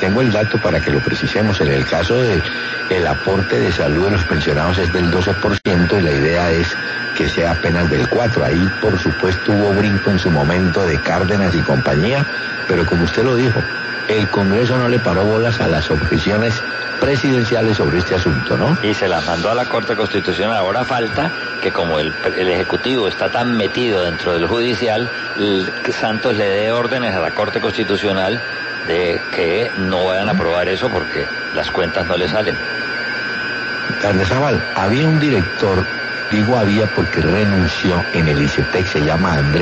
tengo el dato para que lo precisemos. En el caso del aporte de salud de los pensionados es del 12% y la idea es que sea apenas del 4%. Ahí, por supuesto, hubo brinco en su momento de Cárdenas y compañía, pero como usted lo dijo, el Congreso no le paró bolas a las objeciones presidenciales sobre este asunto, ¿no? Y se las mandó a la Corte Constitucional. Ahora falta que, como el Ejecutivo está tan metido dentro del Judicial, Santos le dé órdenes a la Corte Constitucional de que no vayan a aprobar eso porque las cuentas no le salen. Cardenal, había un director, digo había porque renunció en el ICETEX, se llama Andrés